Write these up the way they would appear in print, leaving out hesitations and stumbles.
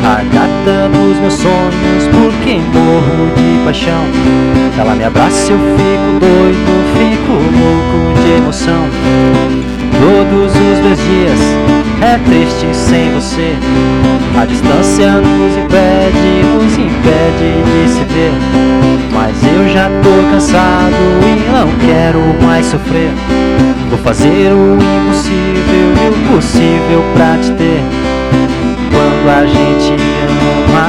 A gata dos meus sonhos, por quem morro de paixão. Ela me abraça e eu fico doido, fico louco de emoção. Todos os meus dias é triste sem você. A distância nos impede de se ver. Mas eu já tô cansado e não quero mais sofrer. Vou fazer o impossível e o possível pra te ter. Quando a gente ama,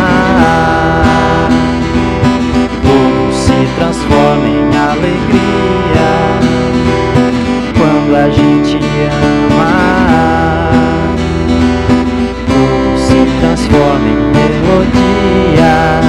tudo se transforma em alegria. Quando a gente ama, tudo se transforma em melodia.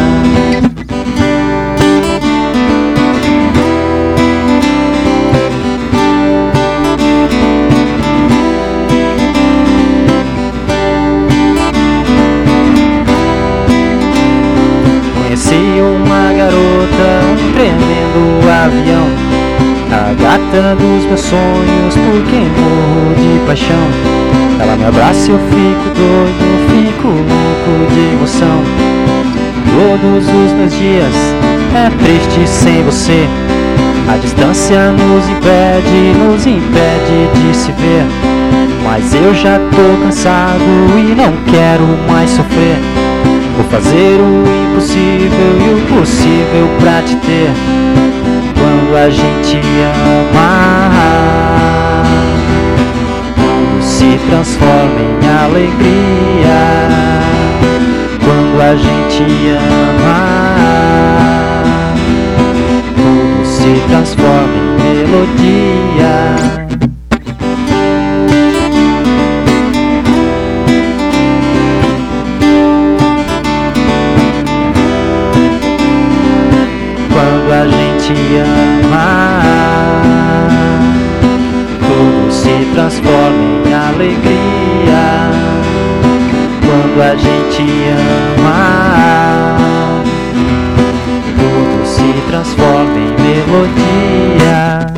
Conheci uma garota, um tremendo avião. A gata dos meus sonhos, por quem morro de paixão. Ela me abraça e eu fico doido, fico louco de emoção. Todos os meus dias é triste sem você. A distância nos impede de se ver. Mas eu já tô cansado e não quero mais sofrer. Vou fazer o impossível e o possível pra te ter. Quando a gente ama, tudo se transforma em alegria. Quando a gente ama, tudo se transforma em melodia. Quando a gente ama, tudo se transforma em alegria. Quando a gente ama, tudo se transforma em melodia.